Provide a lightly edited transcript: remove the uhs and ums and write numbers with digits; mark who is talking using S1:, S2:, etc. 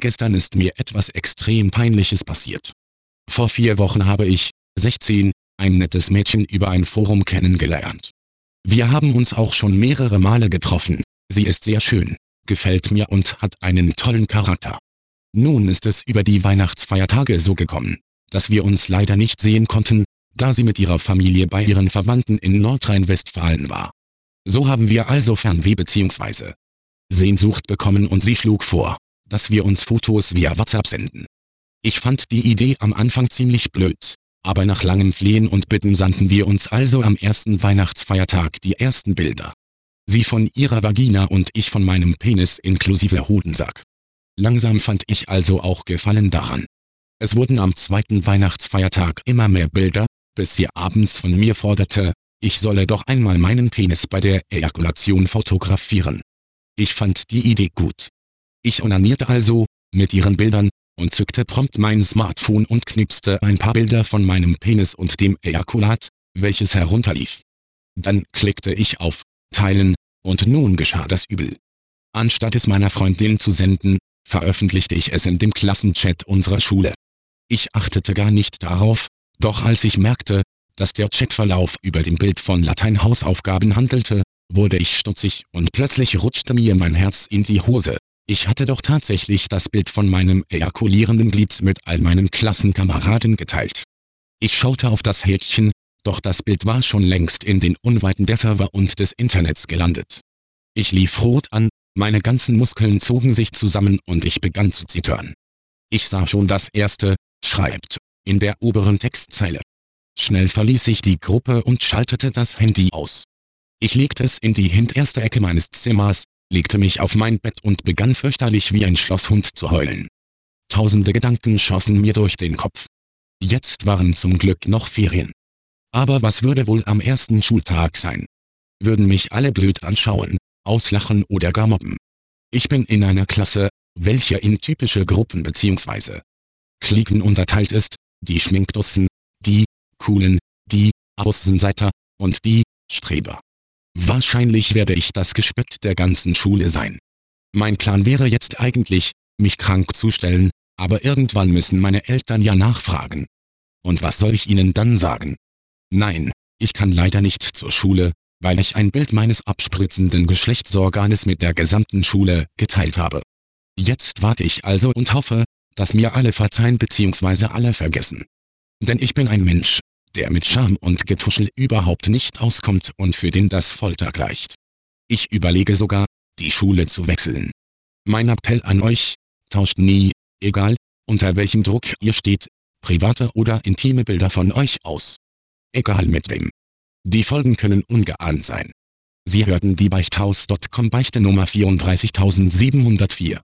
S1: Gestern ist mir etwas extrem Peinliches passiert. Vor 4 Wochen habe ich, 16, ein nettes Mädchen über ein Forum kennengelernt. Wir haben uns auch schon mehrere Male getroffen. Sie ist sehr schön, gefällt mir und hat einen tollen Charakter. Nun ist es über die Weihnachtsfeiertage so gekommen, dass wir uns leider nicht sehen konnten, da sie mit ihrer Familie bei ihren Verwandten in Nordrhein-Westfalen war. So haben wir also Fernweh bzw. Sehnsucht bekommen und sie schlug vor, dass wir uns Fotos via WhatsApp senden. Ich fand die Idee am Anfang ziemlich blöd, aber nach langem Flehen und Bitten sandten wir uns also am ersten Weihnachtsfeiertag die ersten Bilder. Sie von ihrer Vagina und ich von meinem Penis inklusive Hodensack. Langsam fand ich also auch Gefallen daran. Es wurden am zweiten Weihnachtsfeiertag immer mehr Bilder, bis sie abends von mir forderte, ich solle doch einmal meinen Penis bei der Ejakulation fotografieren. Ich fand die Idee gut. Ich onanierte also, mit ihren Bildern, und zückte prompt mein Smartphone und knipste ein paar Bilder von meinem Penis und dem Ejakulat, welches herunterlief. Dann klickte ich auf Teilen, und nun geschah das Übel. Anstatt es meiner Freundin zu senden, veröffentlichte ich es in dem Klassenchat unserer Schule. Ich achtete gar nicht darauf, doch als ich merkte, dass der Chatverlauf über dem Bild von Lateinhausaufgaben handelte, wurde ich stutzig und plötzlich rutschte mir mein Herz in die Hose. Ich hatte doch tatsächlich das Bild von meinem ejakulierenden Glied mit all meinen Klassenkameraden geteilt. Ich schaute auf das Häkchen, doch das Bild war schon längst in den Unweiten der Server und des Internets gelandet. Ich lief rot an, meine ganzen Muskeln zogen sich zusammen und ich begann zu zittern. Ich sah schon das erste, schreibt, in der oberen Textzeile. Schnell verließ ich die Gruppe und schaltete das Handy aus. Ich legte es in die hinterste Ecke meines Zimmers, legte mich auf mein Bett und begann fürchterlich wie ein Schlosshund zu heulen. Tausende Gedanken schossen mir durch den Kopf. Jetzt waren zum Glück noch Ferien. Aber was würde wohl am ersten Schultag sein? Würden mich alle blöd anschauen, auslachen oder gar mobben? Ich bin in einer Klasse, welche in typische Gruppen bzw. Cliquen unterteilt ist, die Schminkdussen, die Coolen, die Außenseiter und die Streber. Wahrscheinlich werde ich das Gespött der ganzen Schule sein. Mein Plan wäre jetzt eigentlich, mich krank zu stellen, aber irgendwann müssen meine Eltern ja nachfragen. Und was soll ich ihnen dann sagen? Nein, ich kann leider nicht zur Schule, weil ich ein Bild meines abspritzenden Geschlechtsorganes mit der gesamten Schule geteilt habe. Jetzt warte ich also und hoffe, dass mir alle verzeihen bzw. alle vergessen. Denn ich bin ein Mensch, der mit Scham und Getuschel überhaupt nicht auskommt und für den das Folter gleicht. Ich überlege sogar, die Schule zu wechseln. Mein Appell an euch, tauscht nie, egal, unter welchem Druck ihr steht, private oder intime Bilder von euch aus. Egal mit wem. Die Folgen können ungeahnt sein. Sie hörten die Beichthaus.com Beichte Nummer 34704.